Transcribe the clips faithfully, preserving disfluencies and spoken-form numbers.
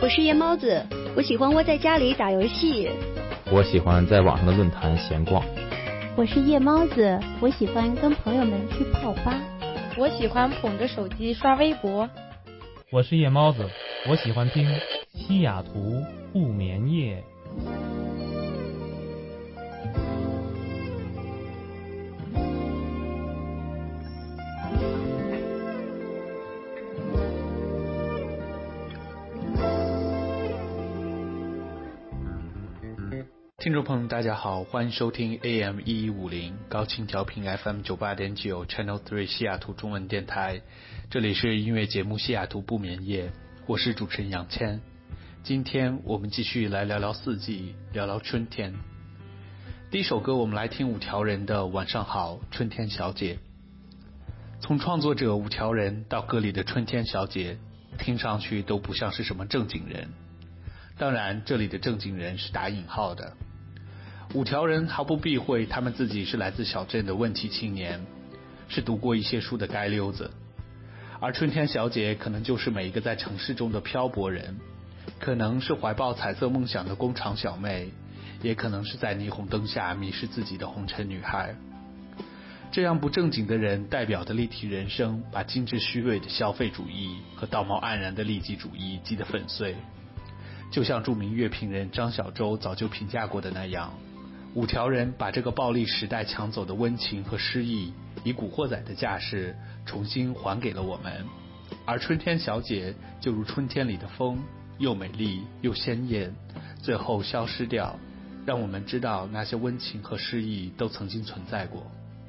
我是夜猫子，我喜欢窝在家里打游戏。 我喜欢在网上的论坛闲逛。 我是夜猫子，我喜欢跟朋友们去泡吧。 我喜欢捧着手机刷微博。 我是夜猫子，我喜欢听西雅图不眠夜。 听众朋友大家好，欢迎收听 A M 一一五零 高清调频 F M 九八点九 Channel 三西雅图中文电台，这里是音乐节目西雅图不眠夜，我是主持人杨谦。今天我们继续来聊聊四季，聊聊春天。第一首歌我们来听五条人的晚上好春天小姐。从创作者五条人到歌里的春天小姐，听上去都不像是什么正经人，当然这里的正经人是打引号的。五条人毫不避讳他们自己是来自小镇的问题青年，是读过一些书的街溜子，而春天小姐可能就是每一个在城市中的漂泊人，可能是怀抱彩色梦想的工厂小妹，也可能是在霓虹灯下迷失自己的红尘女孩。这样不正经的人代表的立体人生，把精致虚伪的消费主义和道貌岸然的利己主义击得粉碎。就像著名乐评人张小舟早就评价过的那样，五条人把这个暴力时代抢走的温情和诗意，以古惑仔的架势重新还给了我们。而春天小姐就如春天里的风，又美丽又鲜艳，最后消失掉，让我们知道那些温情和诗意都曾经存在过。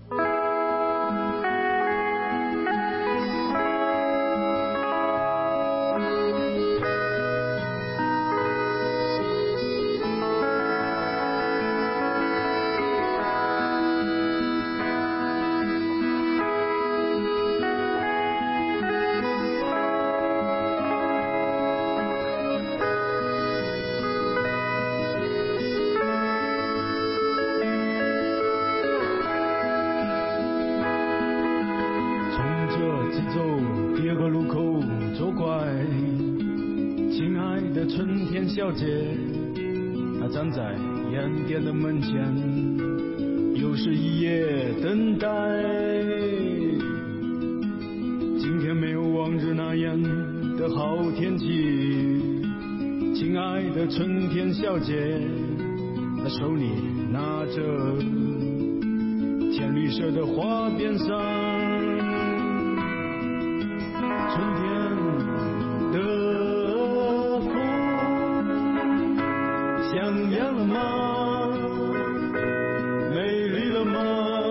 小姐，她站在烟店的门前，又是一夜等待。今天没有往日那样的好天气，亲爱的春天小姐，她手里拿着浅绿色的花边上，春天的想样了吗？美丽了吗？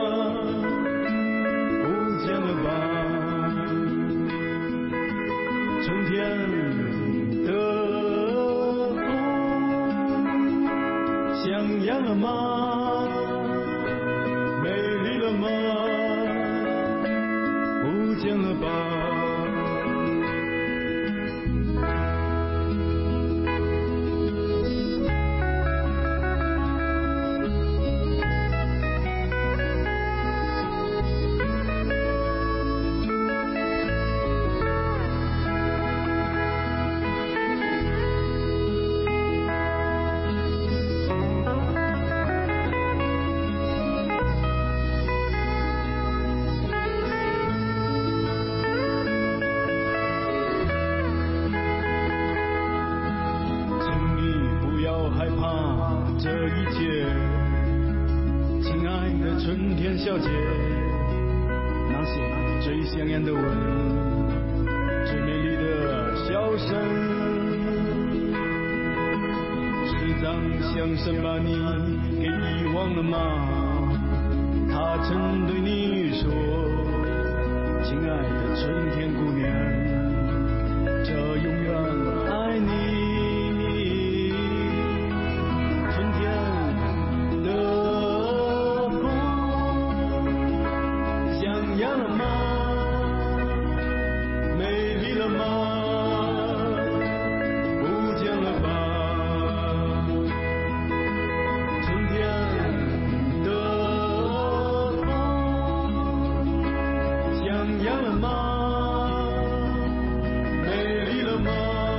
不见了吧？春天的风像样了吗？美丽了吗？不见了吧？小姐，那些最香艳的吻，最美丽的笑声，是张相声把你给遗忘了吗？他曾对你说，亲爱的春天姑娘，这永远爱你。样了吗？美丽了吗？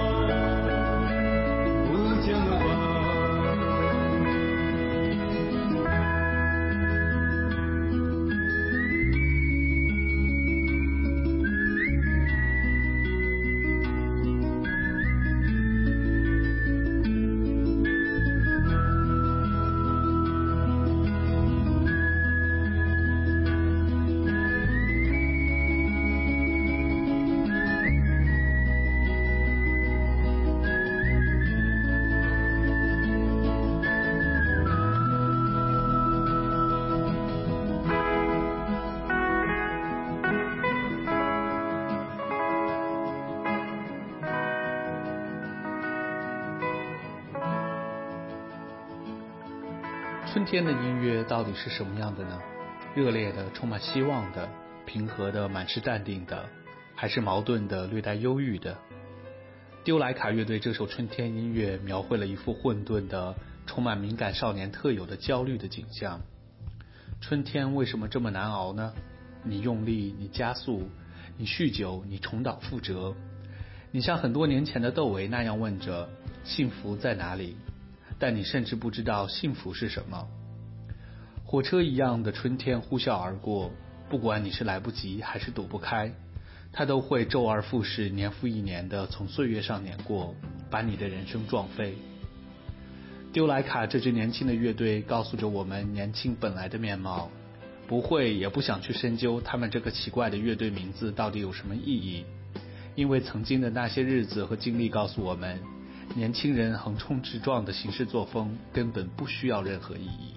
春天的音乐到底是什么样的呢？热烈的，充满希望的，平和的，满是淡定的，还是矛盾的，略带忧郁的？丢莱卡乐队这首春天音乐描绘了一幅混沌的，充满敏感少年特有的焦虑的景象。春天为什么这么难熬呢？你用力，你加速，你酗酒，你重蹈覆辙，你像很多年前的窦唯那样问着幸福在哪里，但你甚至不知道幸福是什么。火车一样的春天呼啸而过，不管你是来不及还是躲不开，它都会周而复始，年复一年的从岁月上碾过，把你的人生撞飞。丢莱卡这支年轻的乐队告诉着我们年轻本来的面貌，不会也不想去深究他们这个奇怪的乐队名字到底有什么意义，因为曾经的那些日子和经历告诉我们，年轻人横冲直撞的行事作风根本不需要任何意义。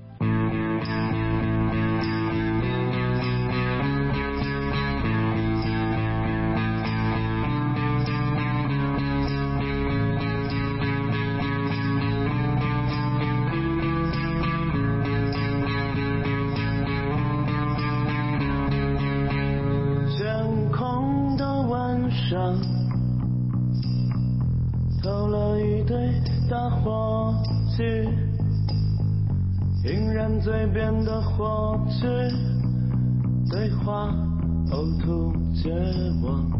投了一堆大火炬，引燃嘴边的火炬，对话呕吐绝望，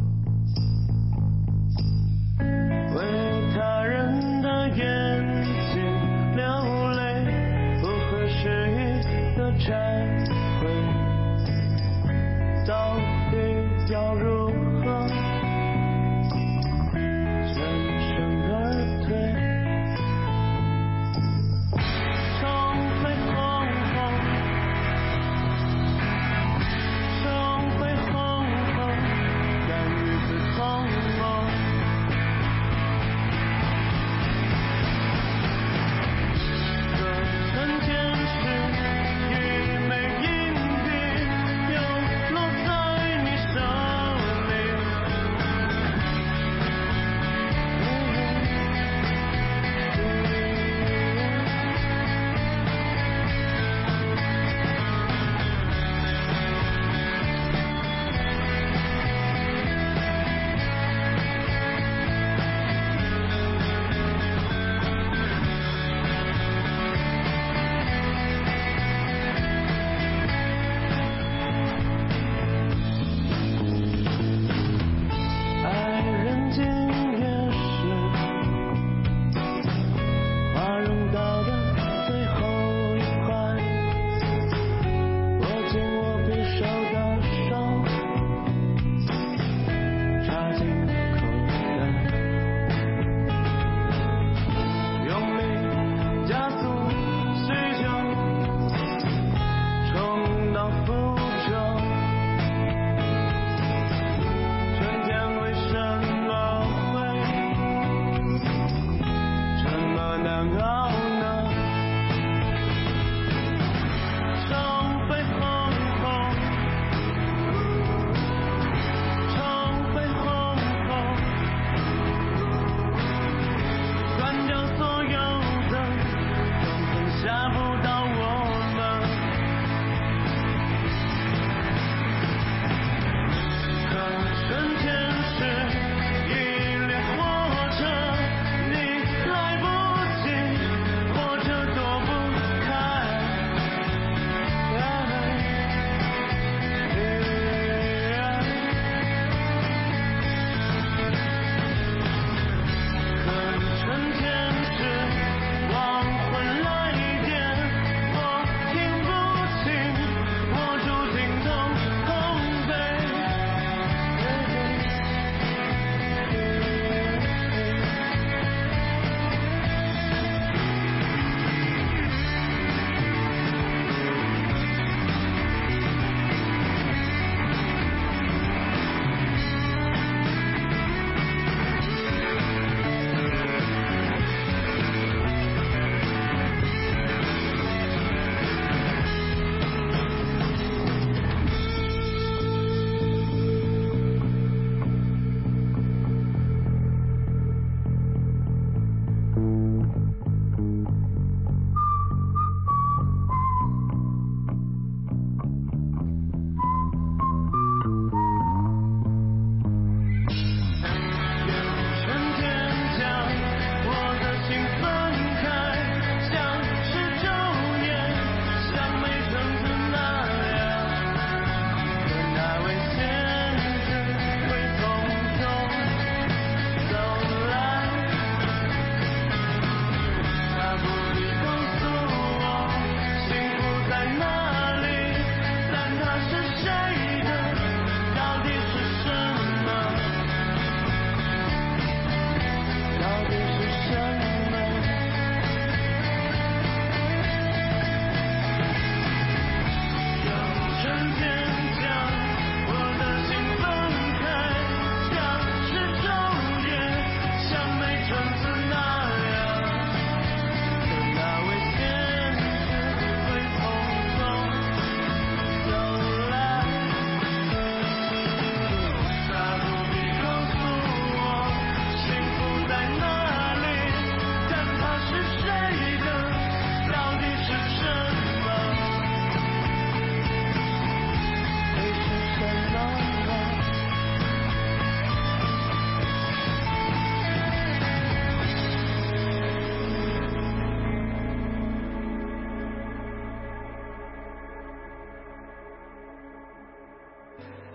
为他人的眼睛流泪，不合时宜的忏悔，到底要如何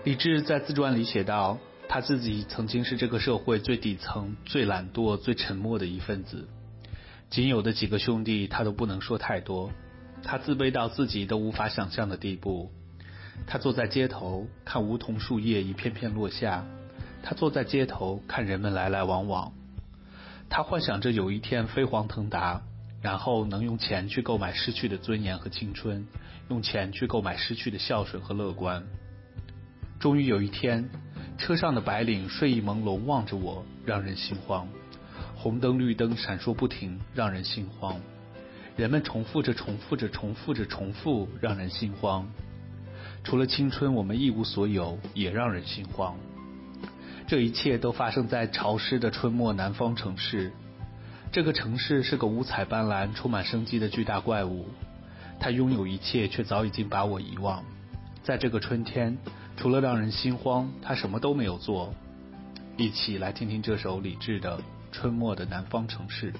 李志在自传里写道，他自己曾经是这个社会最底层、最懒惰、最沉默的一份子，仅有的几个兄弟他都不能说太多，他自卑到自己都无法想象的地步。他坐在街头看梧桐树叶一片片落下，他坐在街头看人们来来往往，他幻想着有一天飞黄腾达，然后能用钱去购买失去的尊严和青春，用钱去购买失去的孝顺和乐观。终于有一天，车上的白领睡意朦胧望着我，让人心慌。红灯绿灯闪烁不停，让人心慌。人们重复着重复着重复着重复，让人心慌。除了青春我们一无所有，也让人心慌。这一切都发生在潮湿的春末南方城市。这个城市是个五彩斑斓充满生机的巨大怪物，它拥有一切，却早已经把我遗忘。在这个春天，除了让人心慌，他什么都没有做。一起来听听这首李志的《春末的南方城市》。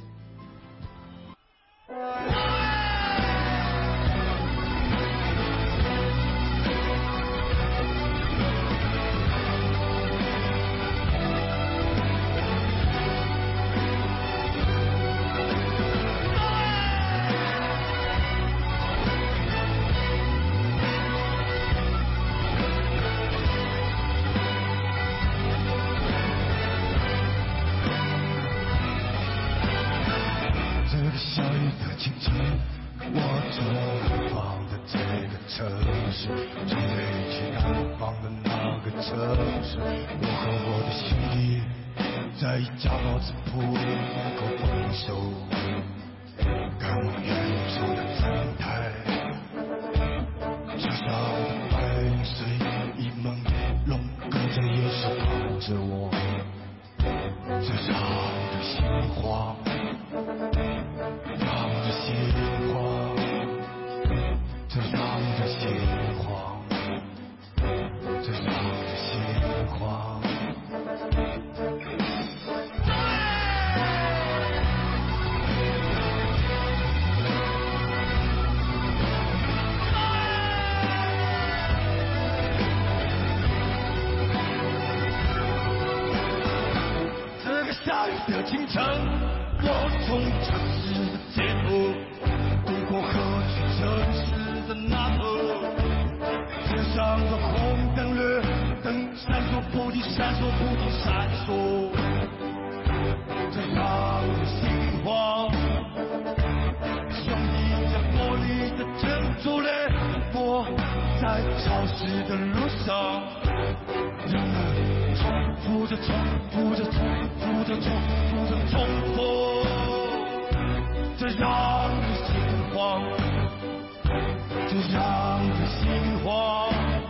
清晨，我从城市的街头渡过河，去城市的那头。街上的红灯绿灯闪烁不停，闪烁不停，闪烁，这让人心慌。兄弟在玻璃的珍珠里，我在潮湿的路上，人们重复着，重复着，重复着，重复着，重复，这让人心慌，这让人心慌。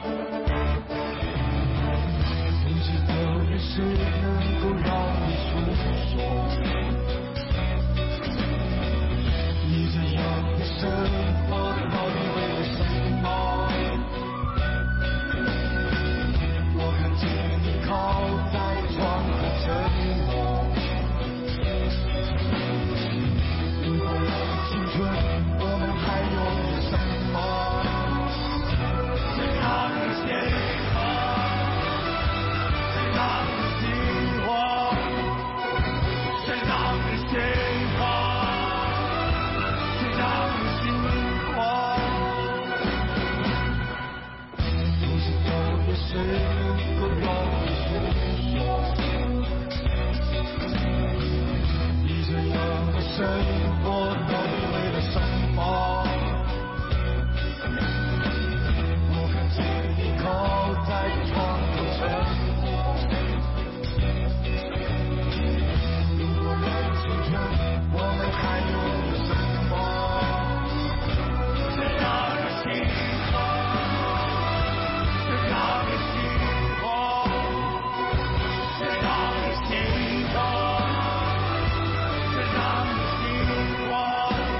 不知道有谁能够让你诉说，你这样的生活到底为了什么？我看见你靠在窗口沉默，如果有青春，我们还有什么？这让人心慌，这让人心慌，这让人心慌，这让人心慌。不知道有谁能够让你诉说，你这样的生活到底为了什么？我看见你靠在窗口沉默，如果有青春，我们还有什么？这让人心慌，这让人心慌，这让人心慌，这让人心慌。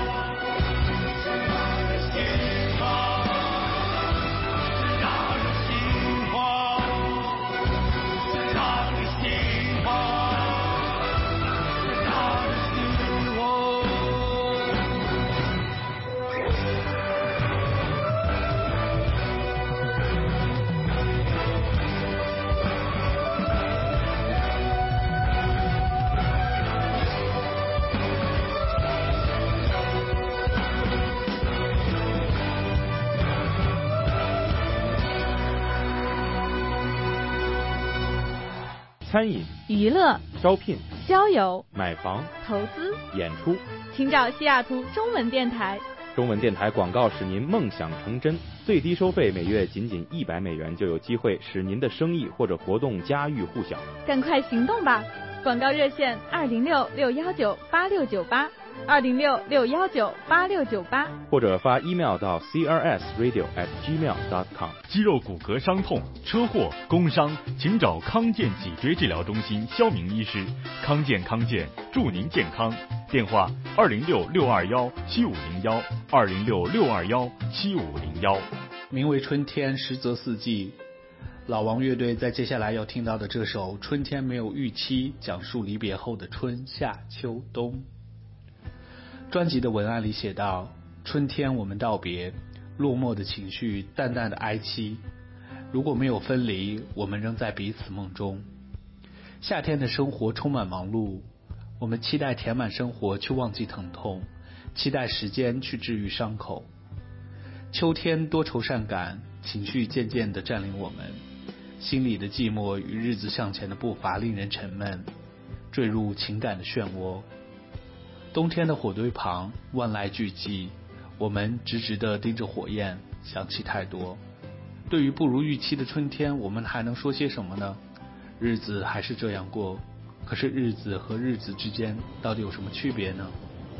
餐饮、 娱乐、 招聘、 交友、 买房、 投资、 演出， 请找西雅图中文电台。 中文电台广告使您梦想成真，最低收费每月仅仅一百美元，就有机会使您的生意或者活动家喻户晓。 赶快行动吧！广告热线二零六六幺九八六九八，二零六六幺九八六九八， 或者发 email 到 c r s radio at gmail dot com。 肌肉骨骼伤痛、车祸、工伤，请找康健脊椎治疗中心肖明医师。康健康健，祝您健康。电话二零六六二幺七五零幺，二零六六二幺七五零幺。 名为春天，实则四季。老王乐队在接下来要听到的这首《春天没有预期》，讲述离别后的春夏秋冬。专辑的文案里写道：春天我们道别，落寞的情绪，淡淡的哀戚。如果没有分离，我们仍在彼此梦中。夏天的生活充满忙碌，我们期待填满生活，去忘记疼痛，期待时间去治愈伤口。秋天多愁善感，情绪渐渐地占领我们，心里的寂寞与日子向前的步伐令人沉闷，坠入情感的漩涡。冬天的火堆旁，万籁俱寂，我们直直地盯着火焰，想起太多。对于不如预期的春天，我们还能说些什么呢？日子还是这样过，可是日子和日子之间到底有什么区别呢？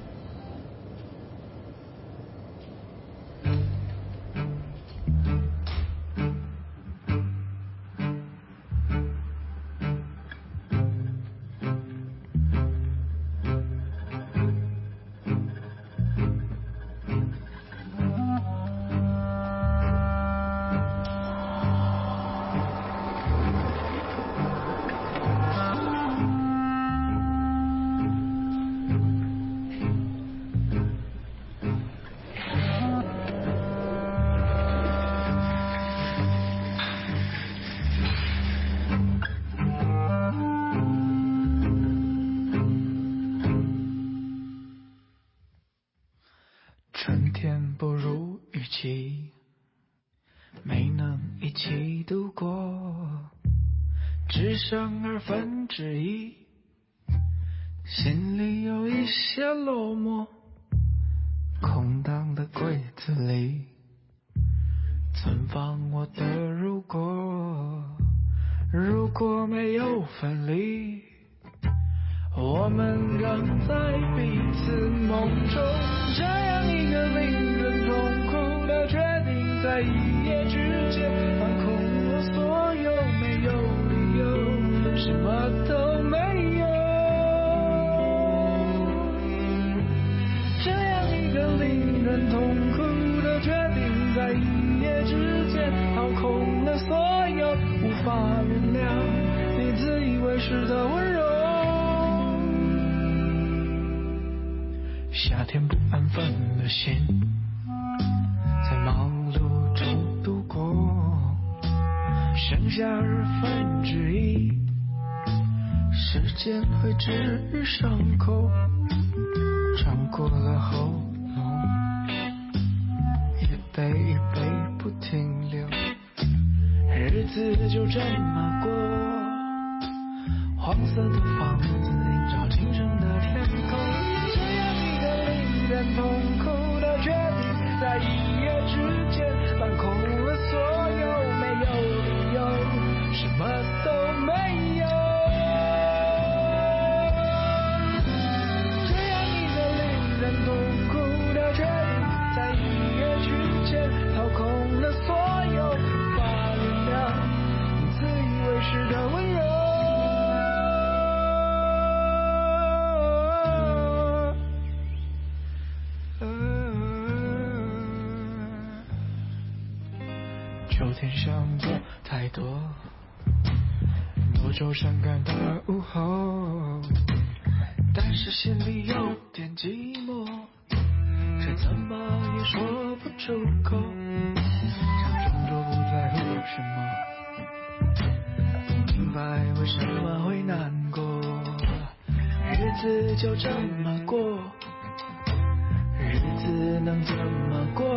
春天不如预期，没能一起度过，只剩二分之一，心里有一些落寞。空荡的柜子里存放我的如果，如果没有分离，我们仍在彼此梦中。这样一个令人痛苦的决定，在一夜之间放空了所有，没有理由，什么都没有。这样一个令人痛苦的决定，在一夜之间掏空了所有，无法原谅你自以为是的温柔。夏天不安分的心，在忙碌中度过，剩下二分之一，时间会治愈伤口，穿过了喉咙，一杯一杯不停留，日子就这么过。黄色的房子映照清晨的天空，这样一个令人痛苦的决定，在一夜之间放空了所有，没有理由，什么都没有。这样一个令人痛苦的决定，在一夜之间掏空了所有，无法原谅你自以为是的温柔。秋天想做太多，多愁善感的午后，但是心里有点寂寞，却怎么也说不出口，想装作不在乎什么，不明白为什么会难过，日子就这么过，日子能怎么过。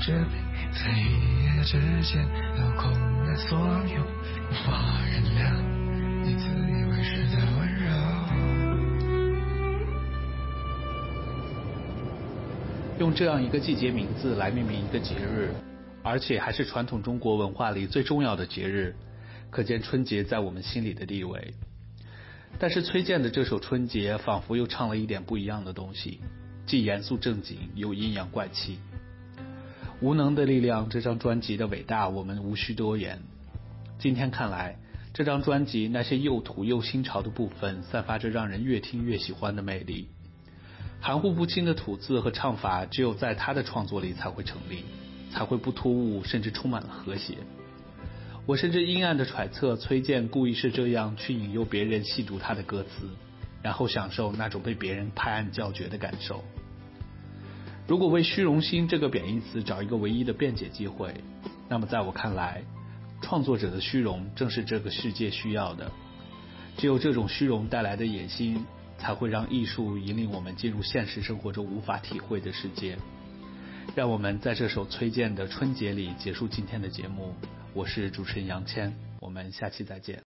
着冰，在一夜之间掏空了所有，无法原谅你自以为是的温柔。 用这样一个季节名字来命名一个节日，而且还是传统中国文化里最重要的节日，可见春节在我们心里的地位。但是崔健的这首《春节》仿佛又唱了一点不一样的东西，既严肃正经又阴阳怪气。无能的力量这张专辑的伟大我们无需多言，今天看来这张专辑那些又土又新潮的部分散发着让人越听越喜欢的魅力，含糊不清的吐字和唱法只有在他的创作里才会成立，才会不突兀，甚至充满了和谐。我甚至阴暗的揣测崔健故意是这样去引诱别人细读他的歌词，然后享受那种被别人拍案叫绝的感受。如果为虚荣心这个贬义词找一个唯一的辩解机会，那么在我看来，创作者的虚荣正是这个世界需要的。只有这种虚荣带来的野心，才会让艺术引领我们进入现实生活中无法体会的世界。让我们在这首崔健的《春节》里结束今天的节目。我是主持人杨谦，我们下期再见。